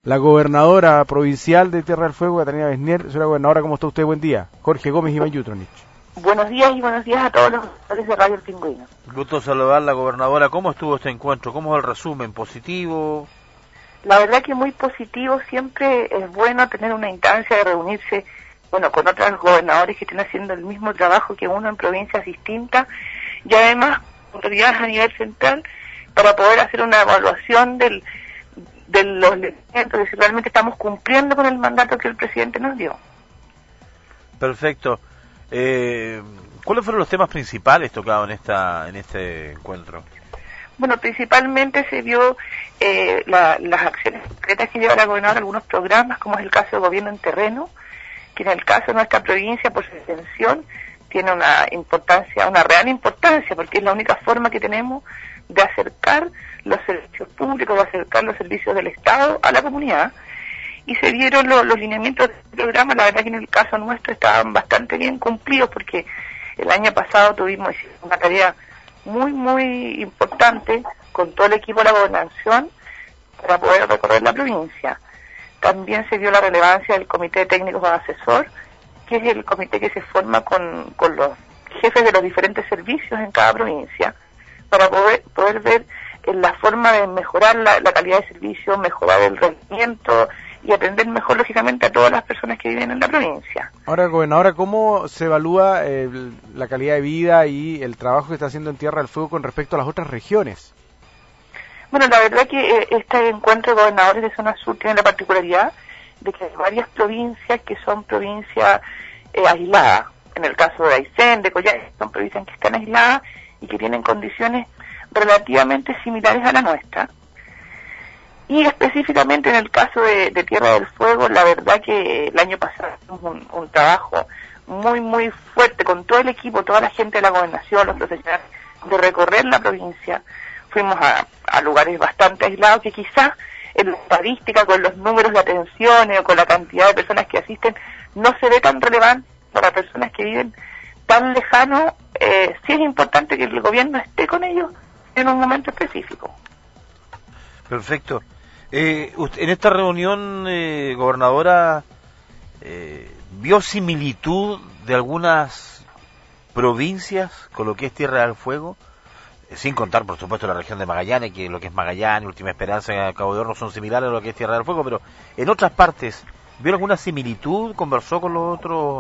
la gobernadora provincial de Tierra del Fuego, Catalina Besnier. Señora gobernadora, ¿cómo está usted? Buen día. Jorge Gómez y Iván Yutronich. Buenos días y buenos días a todos los autores de Radio El Pingüino. Gusto saludarla, gobernadora. ¿Cómo estuvo este encuentro? ¿Cómo es el resumen? ¿Positivo? La verdad que muy positivo. Siempre es bueno tener una instancia de reunirse, bueno, con otros gobernadores que estén haciendo el mismo trabajo que uno en provincias distintas y además autoridades a nivel central para poder hacer una evaluación de los elementos, de si realmente estamos cumpliendo con el mandato que el presidente nos dio. Perfecto. ¿Cuáles fueron los temas principales tocados en este encuentro? Bueno, principalmente se vio las acciones concretas que lleva la gobernadora, algunos programas, como es el caso de gobierno en terreno, que en el caso de nuestra provincia, por su extensión, tiene una real importancia, porque es la única forma que tenemos de acercar los servicios públicos, de acercar los servicios del Estado a la comunidad. Y se vieron los lineamientos del programa. La verdad que en el caso nuestro estaban bastante bien cumplidos, porque el año pasado tuvimos una tarea muy importante con todo el equipo de la gobernación para poder recorrer la provincia. También se vio la relevancia del Comité de Técnicos Asesor, que es el comité que se forma con los jefes de los diferentes servicios en cada provincia, para poder ver la forma de mejorar la calidad de servicio, mejorar el rendimiento y atender mejor, lógicamente, a todas las personas que viven en la provincia. Ahora, gobernadora, ¿cómo se evalúa la calidad de vida y el trabajo que está haciendo en Tierra del Fuego con respecto a las otras regiones? Bueno, la verdad que este encuentro de gobernadores de zona sur tiene la particularidad de que hay varias provincias que son provincias aisladas. En el caso de Aysén, de Coyhaique, son provincias que están aisladas y que tienen condiciones relativamente similares a la nuestra. Y específicamente en el caso de Tierra del Fuego, la verdad que el año pasado hicimos un trabajo muy fuerte con todo el equipo, toda la gente de la gobernación, los profesionales, de recorrer la provincia. Fuimos a lugares bastante aislados que quizás en la estadística, con los números de atenciones o con la cantidad de personas que asisten, no se ve tan relevante para personas que viven tan lejanos. Sí es importante que el gobierno esté con ellos en un momento específico. Perfecto. En esta reunión, gobernadora, ¿vio similitud de algunas provincias con lo que es Tierra del Fuego? Sin contar, por supuesto, la región de Magallanes, que lo que es Magallanes, Última Esperanza y Cabo de Horno son similares a lo que es Tierra del Fuego, pero en otras partes, ¿vio alguna similitud? ¿Conversó con los otros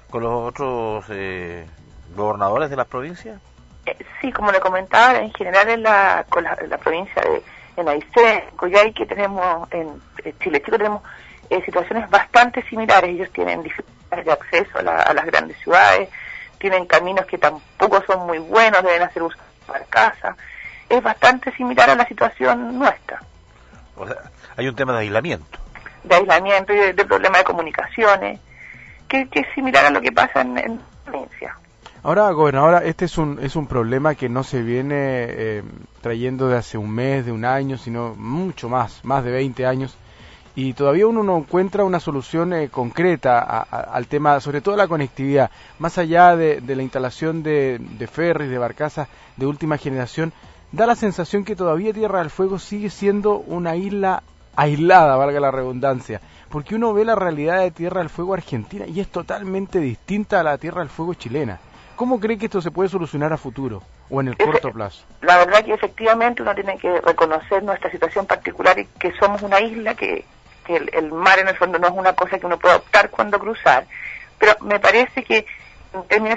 gobernadores de las provincias? Sí, como le comentaba, en general en la provincia en Aysén, Coyhaique, tenemos en Chile Chico tenemos situaciones bastante similares. Ellos tienen dificultades de acceso a las grandes ciudades, tienen caminos que tampoco son muy buenos, deben hacer uso de barcaza. Es bastante similar a la situación nuestra. O sea, hay un tema de aislamiento. De aislamiento y de problema de comunicaciones, que es similar a lo que pasa en la provincia. Ahora, gobernadora, este es un problema que no se viene trayendo de hace un mes, de un año, sino mucho más de 20 años, y todavía uno no encuentra una solución concreta al tema, sobre todo la conectividad, más allá de la instalación de ferries, de barcazas de última generación. Da la sensación que todavía Tierra del Fuego sigue siendo una isla aislada, valga la redundancia, porque uno ve la realidad de Tierra del Fuego argentina y es totalmente distinta a la Tierra del Fuego chilena. ¿Cómo cree que esto se puede solucionar a futuro o en el corto plazo? La verdad que efectivamente uno tiene que reconocer nuestra situación particular y que somos una isla, que el mar en el fondo no es una cosa que uno pueda optar cuando cruzar, pero me parece que en términos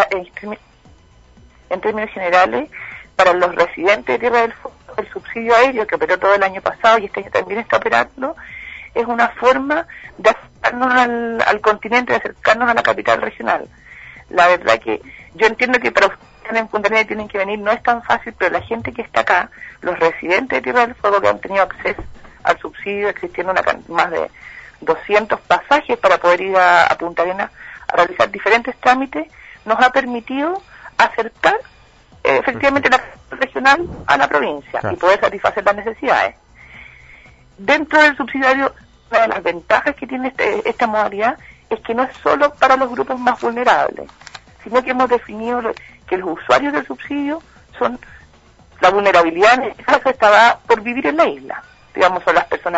generales, para los residentes de Tierra del Fuego, el subsidio aéreo que operó todo el año pasado y este año también está operando, es una forma de acercarnos al continente, de acercarnos a la capital regional. La verdad que yo entiendo que para ustedes en Punta Arenas tienen que venir, no es tan fácil, pero la gente que está acá, los residentes de Tierra del Fuego que han tenido acceso al subsidio, existiendo más de 200 pasajes para poder ir a Punta Arenas a realizar diferentes trámites, nos ha permitido acercar efectivamente la regional a la provincia y poder satisfacer las necesidades. Dentro del subsidiario, una de las ventajas que tiene esta modalidad es que no es solo para los grupos más vulnerables, sino que hemos definido que los usuarios del subsidio son la vulnerabilidad, en este caso estaba por vivir en la isla. Digamos, son las personas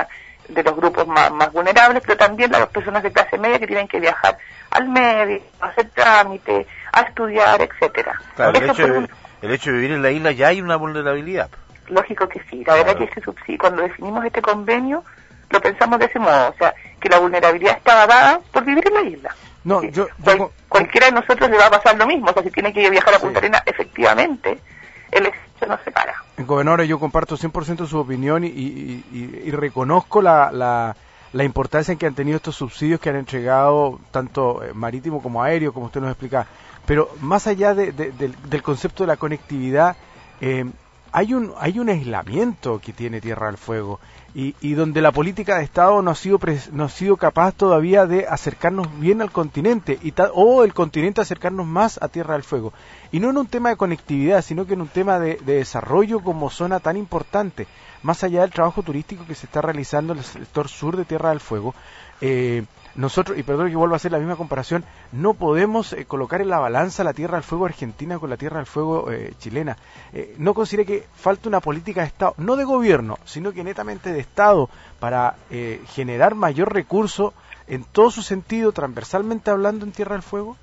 de los grupos más vulnerables, pero también las personas de clase media que tienen que viajar al médico, a hacer trámite, a estudiar, etcétera. Claro, el hecho de vivir en la isla ya hay una vulnerabilidad. Lógico que sí, la verdad que ese subsidio, cuando definimos este convenio, lo pensamos de ese modo, o sea, que la vulnerabilidad estaba dada por vivir en la isla. No, cualquiera de nosotros le va a pasar lo mismo, o sea, si tiene que viajar a Punta Arenas, efectivamente, el exceso no se para. Gobernadora, yo comparto 100% su opinión y reconozco la importancia en que han tenido estos subsidios que han entregado tanto marítimo como aéreo, como usted nos explica. Pero más allá del concepto de la conectividad, hay un aislamiento que tiene Tierra del Fuego y donde la política de Estado no ha sido capaz todavía de acercarnos bien al continente o el continente acercarnos más a Tierra del Fuego. Y no en un tema de conectividad, sino que en un tema de desarrollo como zona tan importante. Más allá del trabajo turístico que se está realizando en el sector sur de Tierra del Fuego, nosotros, y perdón que vuelva a hacer la misma comparación, no podemos colocar en la balanza la Tierra del Fuego argentina con la Tierra del Fuego chilena. No considere que falta una política de Estado, no de gobierno, sino que netamente de Estado, para generar mayor recurso en todo su sentido, transversalmente hablando, en Tierra del Fuego.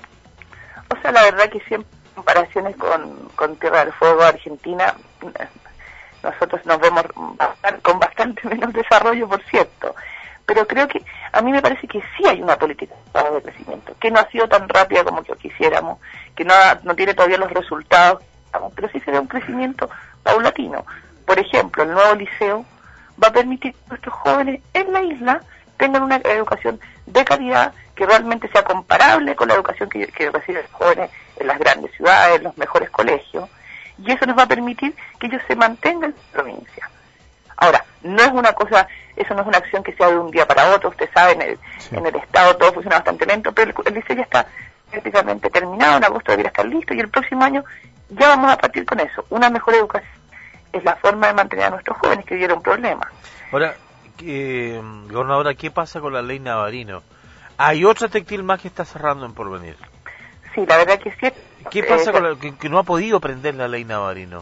O sea, la verdad que siempre comparaciones con Tierra del Fuego Argentina, nosotros nos vemos con bastante menos desarrollo, por cierto. Pero creo que, a mí me parece que sí hay una política de crecimiento, que no ha sido tan rápida como que quisiéramos, que no tiene todavía los resultados, pero sí se ve un crecimiento paulatino. Por ejemplo, el nuevo liceo va a permitir que nuestros jóvenes en la isla tengan una educación de calidad que realmente sea comparable con la educación que reciben los jóvenes en las grandes ciudades, en los mejores colegios, y eso nos va a permitir que ellos se mantengan en la provincia. Ahora, no es una cosa, eso no es una acción que sea de un día para otro, usted sabe, en el Estado todo funciona bastante lento, pero el liceo ya está prácticamente terminado, en agosto debería estar listo, y el próximo año ya vamos a partir con eso. Una mejor educación es la forma de mantener a nuestros jóvenes que vivieron problemas. Ahora, gobernadora, ¿qué pasa con la ley Navarino? Hay otra textil más que está cerrando en Porvenir. Sí, la verdad que sí. ¿Qué pasa con que no ha podido prender la ley Navarino?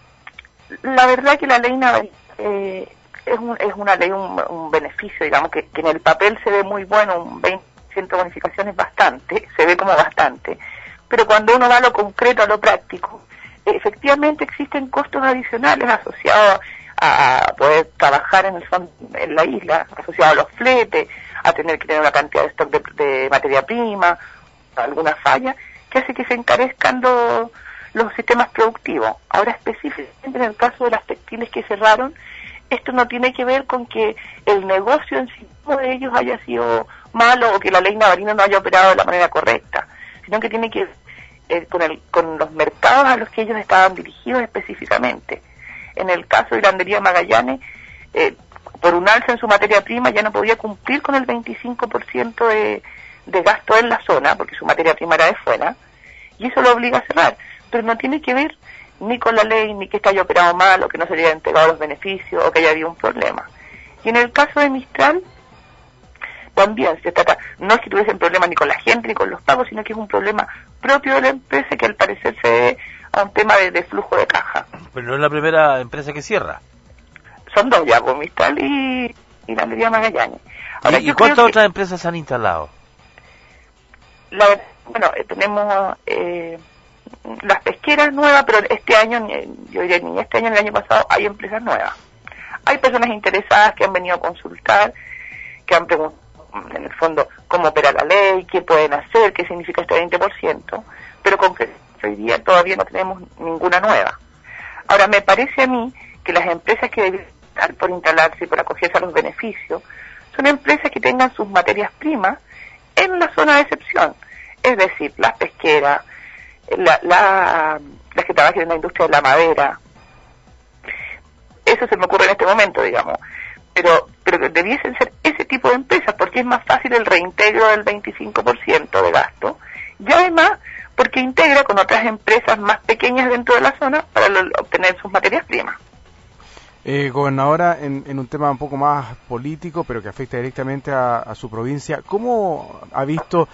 La verdad que la ley Navarino es una ley, un beneficio, digamos, que en el papel se ve muy bueno, un 20% de bonificación es bastante, se ve como bastante, pero cuando uno va a lo concreto, a lo práctico, efectivamente existen costos adicionales asociados a poder trabajar en la isla, asociados a los fletes, a tener que tener una cantidad de stock de materia prima, alguna falla, que hace que se encarezcan los sistemas productivos. Ahora, específicamente en el caso de las textiles que cerraron, esto no tiene que ver con que el negocio en sí de ellos haya sido malo o que la ley Navarino no haya operado de la manera correcta, sino que tiene que ver con los mercados a los que ellos estaban dirigidos específicamente. En el caso de Hilandería Magallanes, por un alza en su materia prima ya no podía cumplir con el 25% de gasto en la zona, porque su materia prima era de fuera, y eso lo obliga a cerrar. Pero no tiene que ver ni con la ley, ni que haya operado mal, o que no se le hayan entregado los beneficios, o que haya habido un problema. Y en el caso de Mistral, también se trata, no es que tuviesen problema ni con la gente, ni con los pagos, sino que es un problema propio de la empresa que al parecer se debe a un tema de flujo de caja. Pero no es la primera empresa que cierra. Son dos ya, pues, Mistral y Hilandería Magallanes. Ahora, ¿Y cuántas otras empresas se han instalado? Tenemos las pesqueras nuevas, pero este año, yo diría ni este año ni el año pasado, hay empresas nuevas. Hay personas interesadas que han venido a consultar, que han preguntado, en el fondo, cómo opera la ley, qué pueden hacer, qué significa este 20%, pero con que hoy día todavía no tenemos ninguna nueva. Ahora, me parece a mí que las empresas que deben estar por instalarse y por acogerse a los beneficios son empresas que tengan sus materias primas en la zona de excepción, es decir, las pesqueras, las que trabajan en la industria de la madera. Eso se me ocurre en este momento, digamos, pero debiesen ser ese tipo de empresas, porque es más fácil el reintegro del 25% de gasto, y además porque integra con otras empresas más pequeñas dentro de la zona para obtener sus materias primas. Gobernadora, en un tema un poco más político, pero que afecta directamente a su provincia, ¿cómo ha visto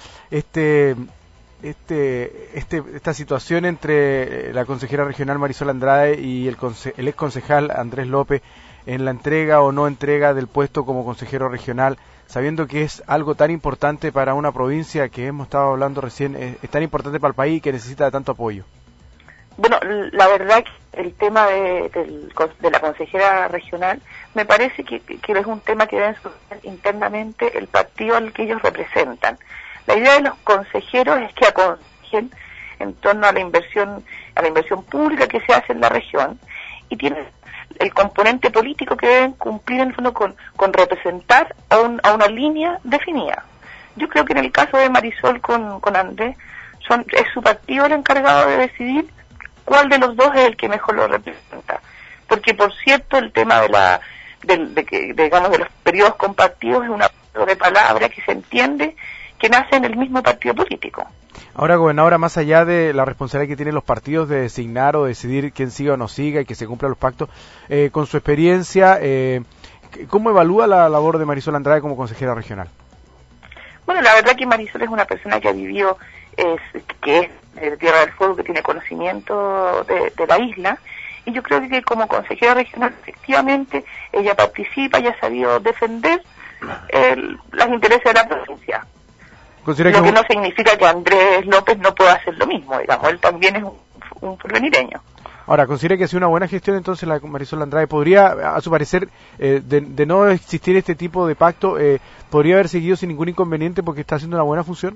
esta situación entre la consejera regional Marisol Andrade y el ex concejal Andrés López en la entrega o no entrega del puesto como consejero regional, sabiendo que es algo tan importante para una provincia que hemos estado hablando recién, es tan importante para el país y que necesita de tanto apoyo? Bueno, la verdad que el tema de la consejera regional me parece que es un tema que deben solucionar internamente el partido al que ellos representan. La idea de los consejeros es que aconsejen en torno a la inversión pública que se hace en la región, y tienen el componente político que deben cumplir en el fondo con representar a una línea definida. Yo creo que en el caso de Marisol con Andrés, es su partido el encargado de decidir cuál de los dos es el que mejor lo representa. Porque, por cierto, el tema de los periodos compartidos es una de palabra que se entiende que nace en el mismo partido político. Ahora, gobernadora, más allá de la responsabilidad que tienen los partidos de designar o decidir quién siga o no siga y que se cumplan los pactos, con su experiencia, ¿cómo evalúa la labor de Marisol Andrade como consejera regional? Bueno, la verdad que Marisol es una persona que ha vivido, que es de Tierra del Fuego, que tiene conocimiento de la isla, y yo creo que como consejera regional efectivamente ella participa y ha sabido defender los intereses de la provincia. Lo que no significa que Andrés López no pueda hacer lo mismo, digamos, él también es un porvenireño. Ahora, ¿considera que ha sido una buena gestión entonces la Marisol Andrade? ¿Podría, a su parecer, de no existir este tipo de pacto, podría haber seguido sin ningún inconveniente porque está haciendo una buena función?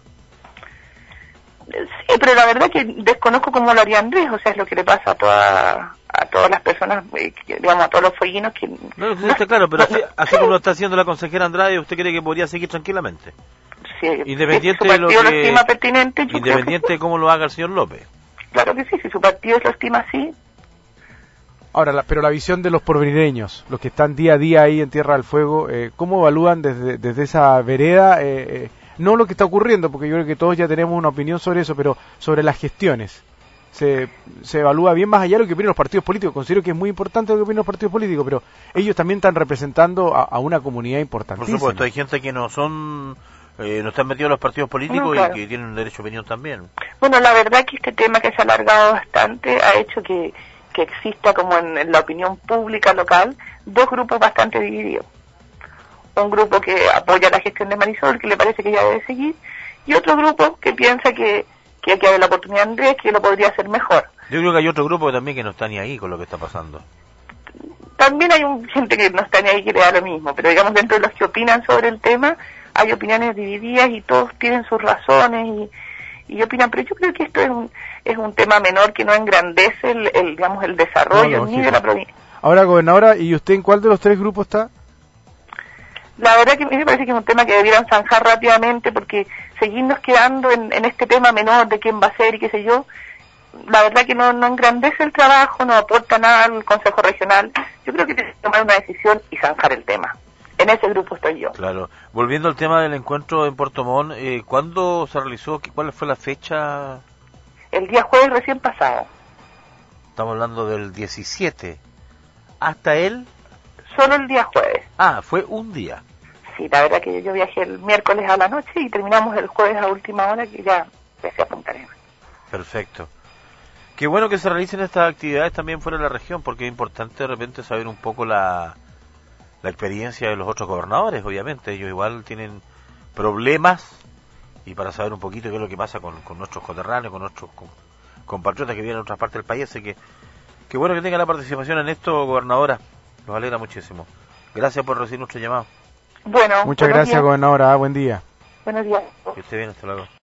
Sí, pero la verdad que desconozco cómo lo haría Andrés, o sea, es lo que le pasa a todas las personas, digamos, a todos los fueguinos que... No, está claro, pero así como lo está haciendo la consejera Andrade, ¿usted cree que podría seguir tranquilamente? Sí, independiente de lo estima pertinente, independiente de cómo lo haga el señor López. Claro que sí, si su partido lo estima así. Ahora, pero la visión de los porvenireños, los que están día a día ahí en Tierra del Fuego, ¿cómo evalúan desde esa vereda, no lo que está ocurriendo, porque yo creo que todos ya tenemos una opinión sobre eso, pero sobre las gestiones? Se evalúa bien más allá de lo que opinan los partidos políticos. Considero que es muy importante lo que opinan los partidos políticos, pero ellos también están representando a una comunidad importantísima. Por supuesto, hay gente que no están metidos en los partidos políticos, claro, y que tienen derecho a opinión también. Bueno, la verdad que este tema, que se ha alargado bastante, ha hecho que exista, como en la opinión pública local, dos grupos bastante divididos. Un grupo que apoya la gestión de Marisol, que le parece que ella debe seguir, y otro grupo que piensa que hay que darle la oportunidad a Andrés, que lo podría hacer mejor. Yo creo que hay otro grupo también que no está ni ahí con lo que está pasando. También hay gente que no está ni ahí, que le da lo mismo, pero digamos, dentro de los que opinan sobre el tema, hay opiniones divididas y todos tienen sus razones y opinan, pero yo creo que esto es un tema menor que no engrandece el desarrollo ni de la provincia. Ahora, gobernadora, ¿y usted en cuál de los tres grupos está? La verdad que a mí me parece que es un tema que debieran zanjar rápidamente, porque seguirnos quedando en este tema menor de quién va a ser y qué sé yo, la verdad que no engrandece el trabajo, no aporta nada al Consejo Regional. Yo creo que tiene que tomar una decisión y zanjar el tema. En ese grupo estoy yo. Claro. Volviendo al tema del encuentro en Puerto Montt, ¿cuándo se realizó? ¿Cuál fue la fecha? El día jueves recién pasado. Estamos hablando del 17. ¿Hasta él? Solo el día jueves. Ah, fue un día. Sí, la verdad que yo viajé el miércoles a la noche y terminamos el jueves a última hora, que ya empecé a Punta Arenas. Perfecto. Qué bueno que se realicen estas actividades también fuera de la región, porque es importante de repente saber un poco la experiencia de los otros gobernadores. Obviamente ellos igual tienen problemas, y para saber un poquito qué es lo que pasa con nuestros coterráneos, con nuestros compatriotas que viven en otras partes del país. Así que qué bueno que tenga la participación en esto, gobernadora, nos alegra muchísimo. Gracias por recibir nuestro llamado. Bueno, muchas gracias, gobernadora, buen día. Buenos días. Que esté bien, hasta luego.